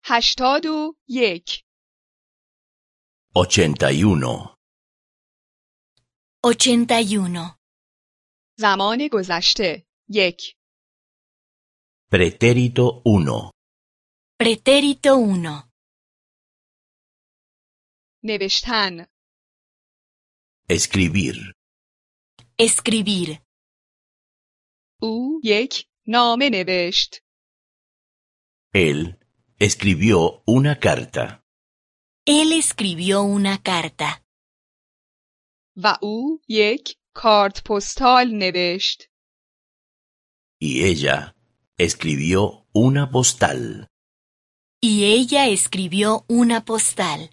81 81. 81. زمان گذشته 1 Pretérito 1. Pretérito 1. نوشتن Escribir. Escribir. او 1 نامه نوشت. Él escribió una carta. Él escribió una carta. و او 1 کارت پستال نوشت. Y ella escribió una postal. Y ella escribió una postal.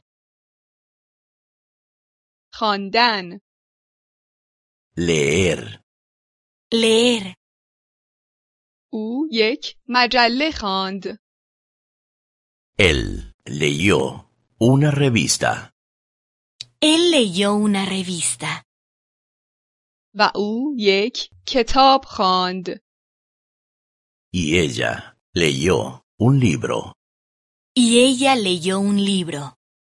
خواندن Leer. Leer. او 1 مجله خواند. Él leyó una revista. Él leyó una revista. و او 1 کتاب خواند. Y ella leyó un libro. Y ella leyó un libro.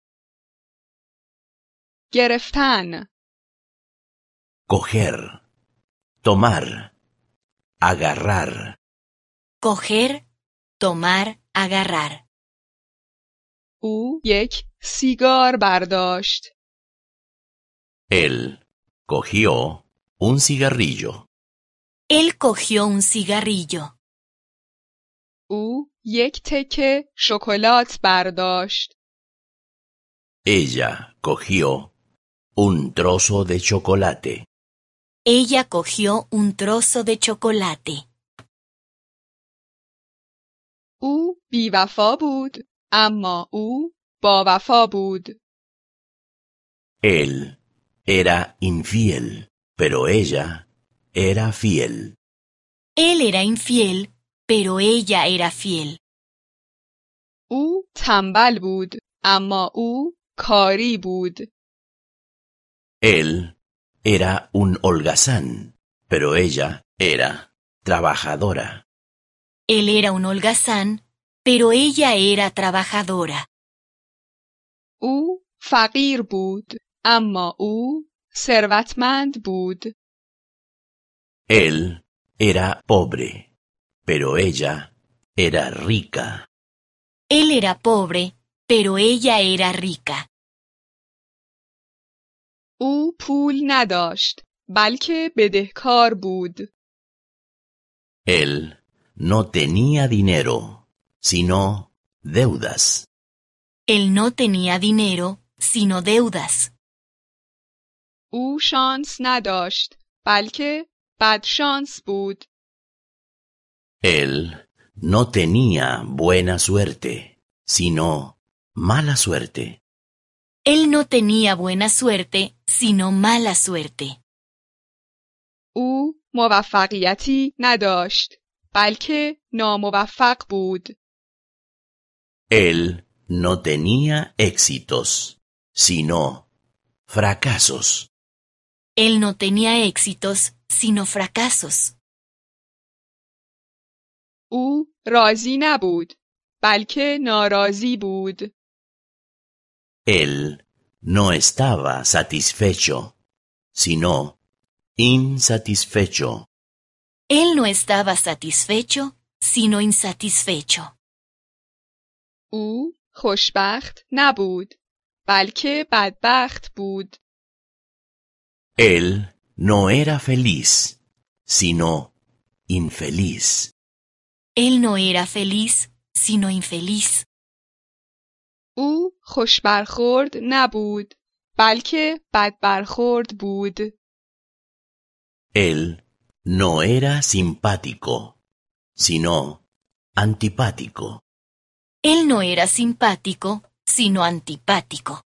گرفتن Coger. Tomar. Agarrar. Coger, tomar, agarrar. او 1 سیگار برداشت. Él cogió un cigarrillo. Él cogió un cigarrillo. او 1 تکه شکلات برداشت. Ella cogió un trozo de chocolate. Ella cogió un trozo de chocolate. او بی‌وفا بود اما او با وفا بود. Él era infiel, pero ella era fiel. Él era infiel, pero ella era fiel. او تنبل بود اما او کاری بود. Él era un holgazán, pero ella era trabajadora. Él era un holgazán, pero ella era trabajadora. او فقیر بود اما او ثروتمند بود. Él era pobre, pero ella era rica. Él era pobre, pero ella era rica. او پول نداشت بلکه بدهکار بود. Él no tenía dinero, sino deudas. Él no tenía dinero, sino deudas. او شانس نداشت بلکه بدشانس بود. Él no tenía buena suerte, sino mala suerte. Él no tenía buena suerte, sino mala suerte. او موفقیتی نداشت بلکه ناموفق بود. Él no tenía éxitos, sino fracasos. Él no tenía éxitos, sino fracasos. او راضی نبود بلکه ناراضی بود. Él no estaba satisfecho, sino insatisfecho. Él no estaba satisfecho, sino insatisfecho. او خوشبخت نبود بلکه بدبخت بود. Él no era feliz, sino infeliz. Él no era feliz, sino infeliz. او خوشبرخورد نبود بلکه بدبرخورد بود. Él no era simpático, sino antipático. Él no era simpático, sino antipático.